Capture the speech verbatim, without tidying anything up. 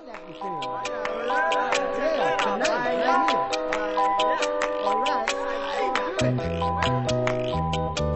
that for sure. Yeah, tonight, right here. All right.